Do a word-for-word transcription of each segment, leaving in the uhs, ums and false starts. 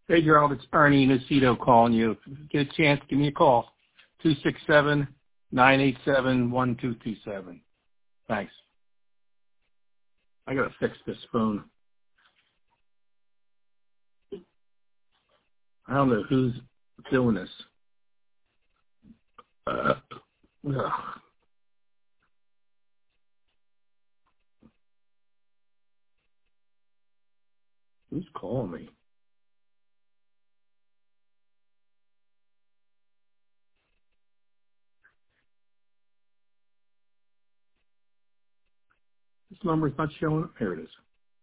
Hey, Gerald, it's Ernie Nacito calling you. If you get a chance, give me a call. two six seven, nine eight seven, one two two seven. Thanks. I got to fix this phone. I don't know who's doing this. Uh, ugh. Who's calling me? This number's not showing up. Here it is.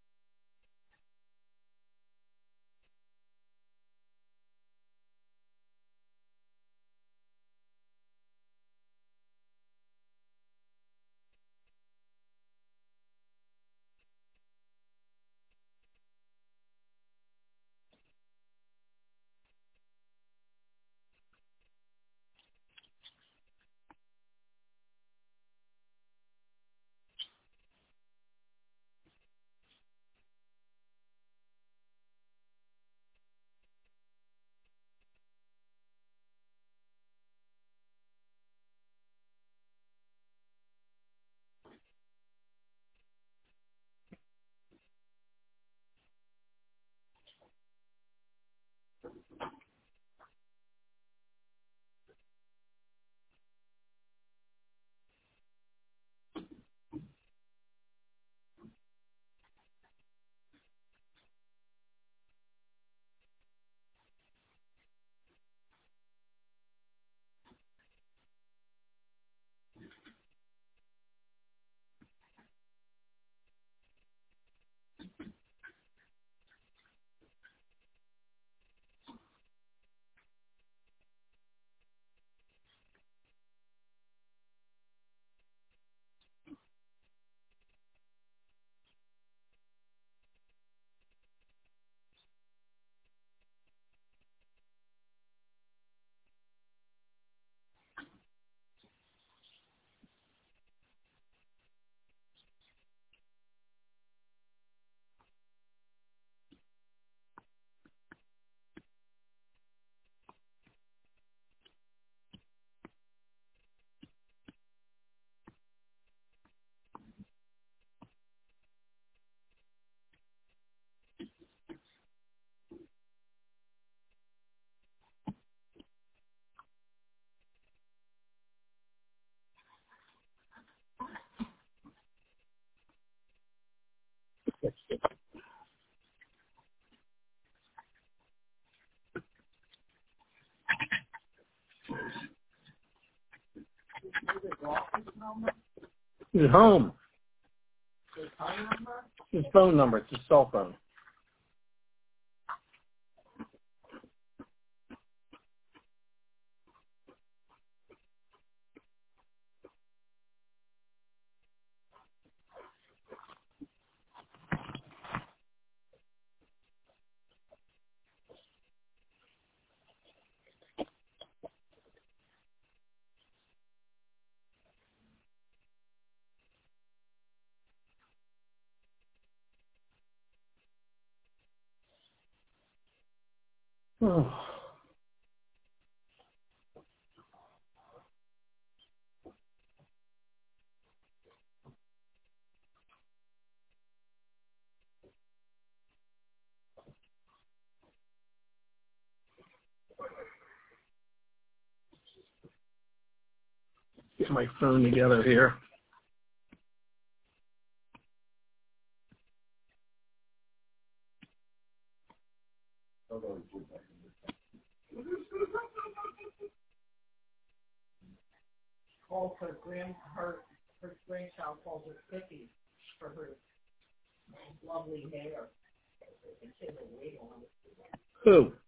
He's home. His phone number. It's his cell phone. Oh. Get my phone together here. Calls her grand her her grandchild calls her Vicky for her lovely hair. Who?